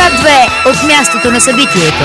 2 от мястото на събитието.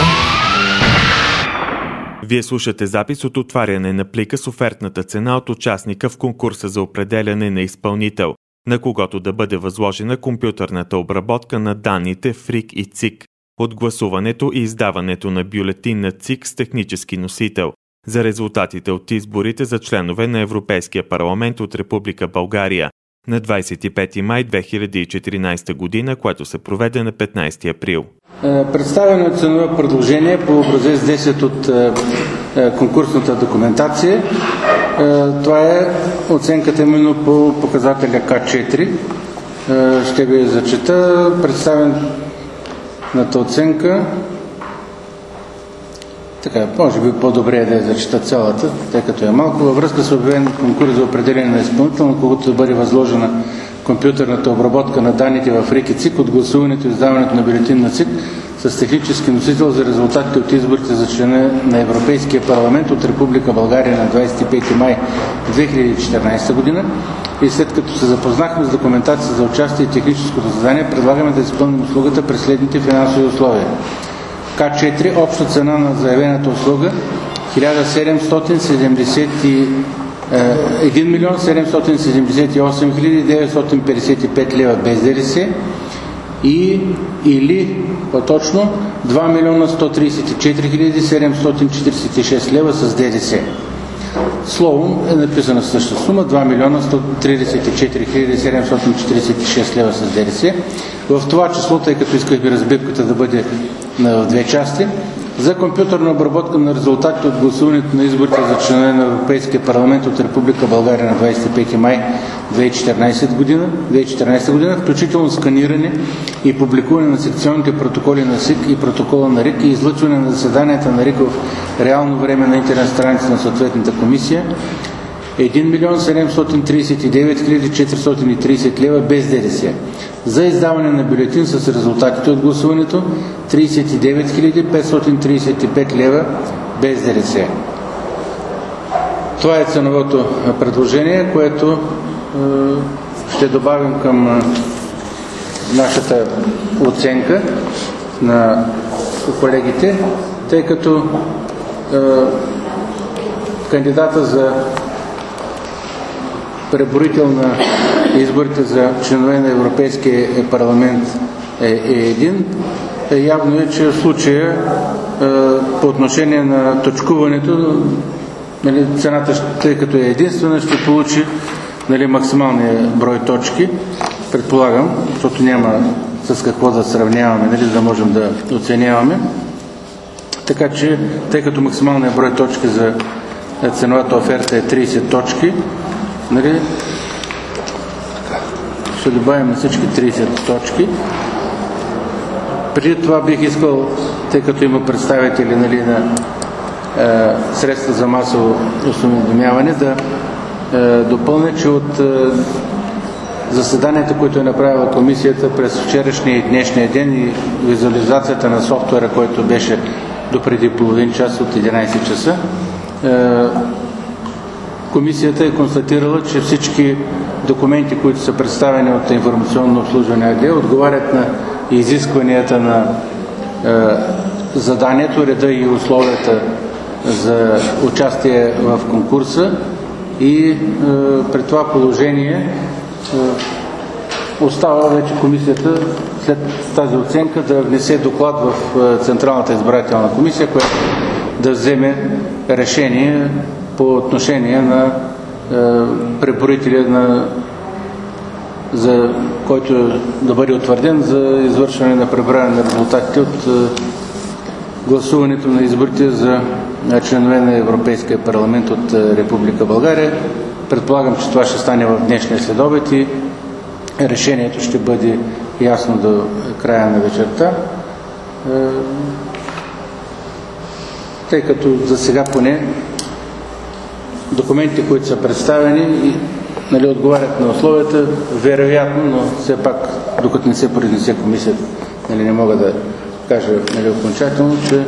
Вие слушате запис от отваряне на плика с офертната цена от участника в конкурса за определяне на изпълнител, на когото да бъде възложена компютърната обработка на данните в РИК и ЦИК, от гласуването и издаването на бюлетин на ЦИК с технически носител, за резултатите от изборите за членове на Европейския парламент от Република България на 25 май 2014 година, което се проведе на 15 април. Представено е ценово предложение по образец 10 от конкурсната документация. Това е оценката именно по показателя К4. Ще ви зачета представената оценка. Така, може би по-добре е да я зачита цялата, тъй като е малко. Във връзка с обявен конкурс за определение на изпълнител, на когото да бъде възложена компютърната обработка на данните в РИК и ЦИК от гласуването и издаването на бюлетин на ЦИК с технически носител за резултатите от изборите за членове на Европейския парламент от Република България на 25 май 2014 година и след като се запознахме с документация за участие и техническото задание, предлагаме да изпълним услугата през следните финансови условия. К4, обща цена на заявената услуга 1 778 955 лева без ДДС или по-точно 2 134 746 лева с ДДС. Словом е написана същата сума 2 134 746 лева с ДДС. В това число, тъй като искахме разбивката да бъде в две части, за компютърна обработка на резултатите от гласуването на изборите за членове на Европейския парламент от Република България на 25 май 2014 година, включително сканиране и публикуване на секционните протоколи на СИК и протокола на РИК и излъчване на заседанията на РИК в реално време на интернет страница на съответната комисия 1 739 430 лева без ДДС. За издаване на бюлетин с резултатите от гласуването 39 535 лева без ДДС. Това е ценовото предложение, което ще добавим към нашата оценка на колегите, тъй като кандидата за преброител на изборите за членове на Европейския парламент е един. Явно е, че в случая по отношение на точкуването, цената, тъй като е единствена, ще получи максималния брой точки, предполагам, защото няма с какво да сравняваме, за да можем да оценяваме. Така че, тъй като максималният брой точки за ценовата оферта е 30 точки, ще добавим на всички 30 точки. Преди това бих искал, тъй като има представители на средства за масово осведомяване, да допълня, че от заседанията, които е направила комисията през вчерашния и днешния ден и визуализацията на софтуера, който беше допреди половин час от 11 часа, комисията е констатирала, че всички документи, които са представени от информационно обслужване АД, отговарят на изискванията на заданието, реда и условията за участие в конкурса и при това положение остава вече комисията след тази оценка да внесе доклад в Централната избирателна комисия, която да вземе решение по отношение на преброителя, за който да бъде утвърден за извършване на преброяване на резултатите от гласуването на изборите за членове на Европейския парламент от Република България. Предполагам, че това ще стане в днешния следобед и решението ще бъде ясно до края на вечерта. Тъй като за сега поне документите, които са представени, отговарят на условията, вероятно, но все пак, докато не се произнесе комисията, не мога да кажа окончателно, че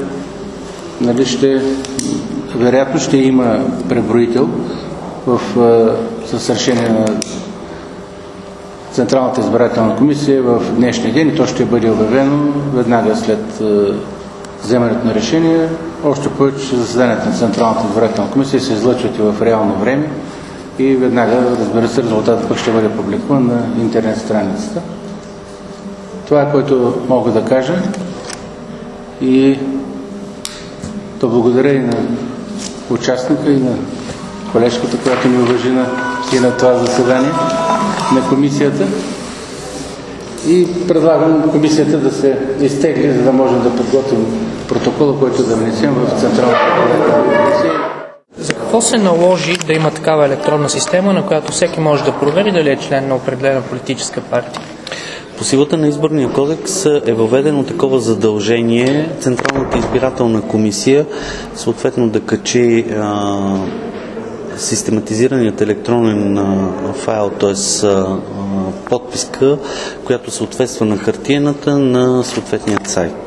вероятно ще има преброител с решение на Централната избирателна комисия в днешния ден и то ще бъде обявено веднага след вземането на решение. Още повече, че заседанията на Централната избирателна комисия се излъчват и в реално време и веднага, разбира се, резултатът пък ще бъде публикуван на интернет страницата. Това е, което мога да кажа и да благодаря и на участника и на колежката, която ми уважи и на това заседание на комисията. И предлагам комисията да се изтегли, за да можем да подготвим протокола, който да внесем в Централната комисия. За какво се наложи да има такава електронна система, на която всеки може да провери дали е член на определена политическа партия? По силата на изборния кодекс е въведено такова задължение Централната избирателна комисия съответно да качи систематизираният електронен файл, т.е. подписка, която съответства на хартиената на съответният сайт.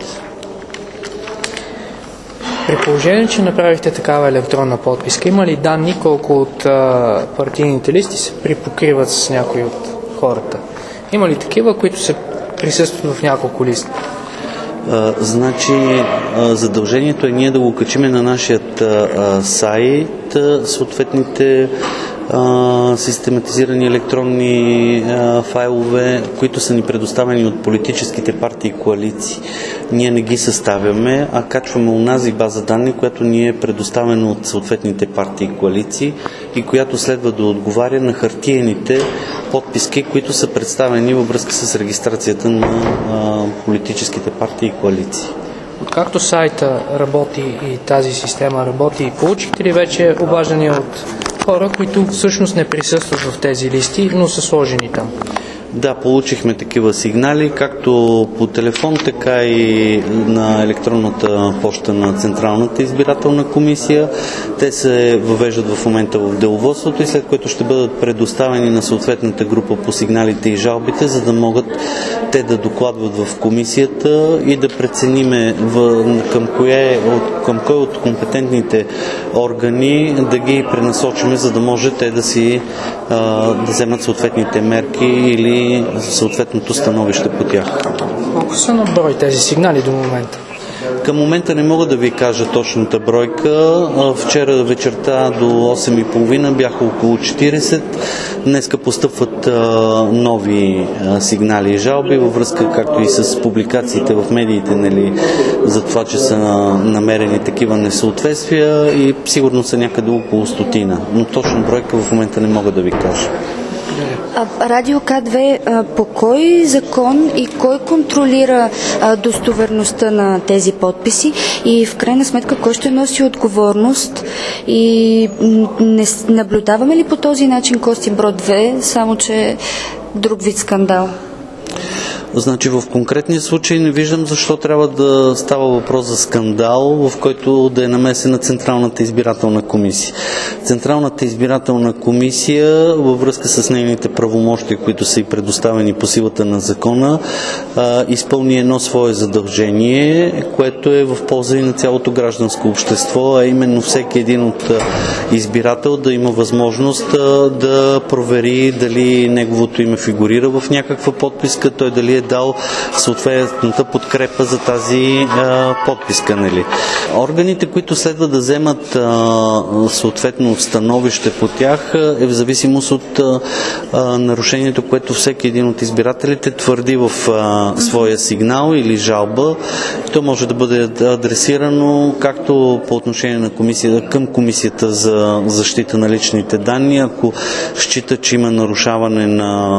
При положение, че направихте такава електронна подписка, има ли данни колко от партийните листи се припокриват с някои от хората? Има ли такива, които се присъстват в няколко листа? Значи задължението е ние да го качиме на нашия сайт, съответните систематизирани електронни файлове, които са ни предоставени от политическите партии и коалиции. Ние не ги съставяме, а качваме онази база данни, която ни е предоставена от съответните партии и коалиции и която следва да отговаря на хартиените подписки, които са представени във връзка с регистрацията на политическите партии и коалиции. Откакто сайта работи и тази система работи, получихте ли вече обаждания от хора, които всъщност не присъстват в тези листи, но са сложени там? Да, получихме такива сигнали, както по телефон, така и на електронната поща на Централната избирателна комисия. Те се въвеждат в момента в деловодството и след което ще бъдат предоставени на съответната група по сигналите и жалбите, за да могат те да докладват в комисията и да прецениме към кой от компетентните органи да ги пренасочиме, за да може те да вземат съответните мерки или съответното становище по тях. Колко са на брой тези сигнали до момента? Към момента не мога да ви кажа точната бройка. Вчера вечерта до 8:30 бяха около 40. Днеска постъпват нови сигнали и жалби във връзка както и с публикациите в медиите, за това, че са намерени такива несъответствия и сигурно са някъде около 100, но точна бройка в момента не мога да ви кажа. Радио К2 по кой закон и кой контролира достоверността на тези подписи и в крайна сметка кой ще носи отговорност и не наблюдаваме ли по този начин Костинброд 2, само че друг вид скандал? Значи в конкретния случай не виждам защо трябва да става въпрос за скандал, в който да е намесена Централната избирателна комисия. Централната избирателна комисия във връзка с нейните правомощия, които са и предоставени по силата на закона, изпълни едно свое задължение, което е в полза и на цялото гражданско общество, а именно всеки един от избирател да има възможност да провери дали неговото име фигурира в някаква подписка, той дали е дал съответната подкрепа за тази подписка. Органите, които следва да вземат съответно становище по тях, е в зависимост от нарушението, което всеки един от избирателите твърди в своя сигнал или жалба. То може да бъде адресирано както по отношение на към Комисията за защита на личните данни, ако счита, че има нарушаване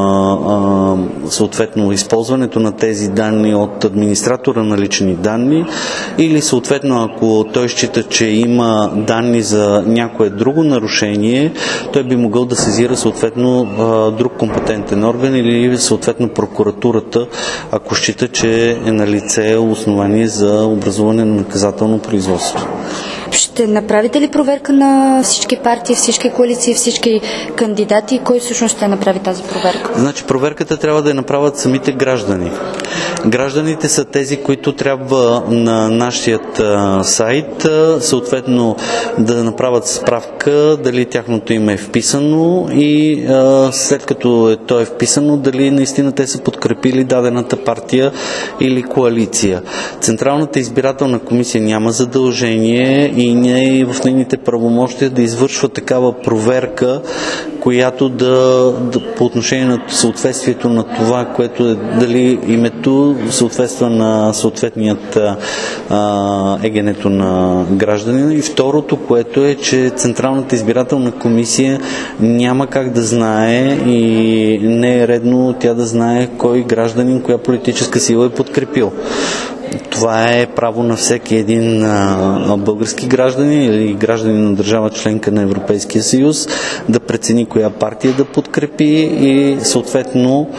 на съответно използването на тези данни от администратора на лични данни, или съответно ако той счита, че има данни за някое друго нарушение, той би могъл да сезира съответно друг компетентен орган или съответно прокуратурата, ако счита, че е налице основание за образуване на наказателно производство. Ще направите ли проверка на всички партии, всички коалиции, всички кандидати? Кой всъщност ще направи тази проверка? Значи проверката трябва да я направят самите граждани. Гражданите са тези, които трябва на нашия сайт съответно да направят справка дали тяхното име е вписано и след като то е вписано, дали наистина те са подкрепили дадената партия или коалиция. Централната избирателна комисия няма задължение и не е в нейните правомощия да извършва такава проверка, която по отношение на съответствието на това, което е дали името съответства на съответният егенето на гражданина. И второто, което е, че Централната избирателна комисия няма как да знае и не е редно тя да знае кой гражданин, коя политическа сила е подкрепил. Това е право на всеки един български гражданин или гражданин на държава членка на Европейския съюз да прецени коя партия да подкрепи и съответно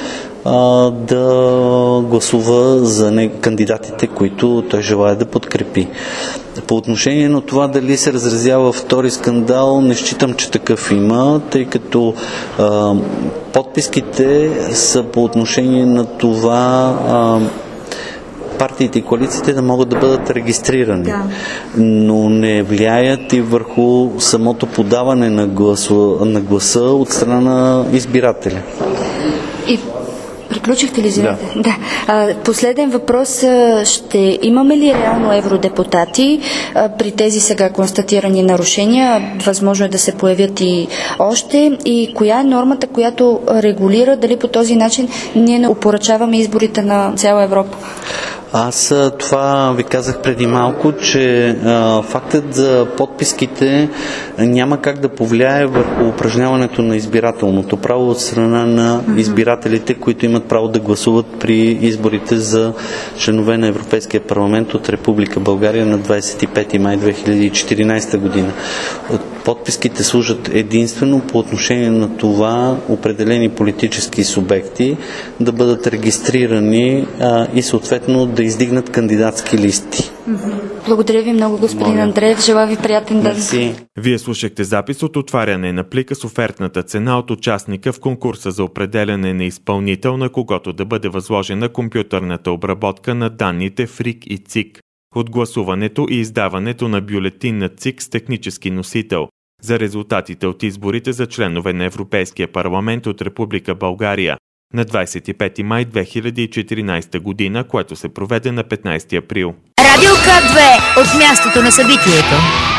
да гласува за кандидатите, които той желая да подкрепи. По отношение на това дали се разразява втори скандал, не считам, че такъв има, тъй като подписките са по отношение на това партиите и коалициите да могат да бъдат регистрирани, но не влияят и върху самото подаване на гласа от страна на избирателя. И приключихте ли? Да. Последен въпрос. Ще имаме ли реално евродепутати при тези сега констатирани нарушения? Възможно е да се появят и още. И коя е нормата, която регулира дали по този начин ние не опоръчаваме изборите на цяла Европа? Аз това ви казах преди малко, че фактът за подписките няма как да повлияе върху упражняването на избирателното право от страна на избирателите, които имат право да гласуват при изборите за членове на Европейския парламент от Република България на 25 май 2014 година. Подписките служат единствено по отношение на това определени политически субекти да бъдат регистрирани и съответно да издигнат кандидатски листи. Благодаря ви много, господин Андреев. Желая ви приятен ден. Вие слушахте запис от отваряне на плика с офертната цена от участника в конкурса за определяне на изпълнител, на когото да бъде възложена компютърната обработка на данните в РИК и ЦИК, от гласуването и издаването на бюлетин на ЦИК с технически носител за резултатите от изборите за членове на Европейския парламент от Република България на 25 май 2014 година, което се проведе на 15 април. Радио К2 от мястото на събитието.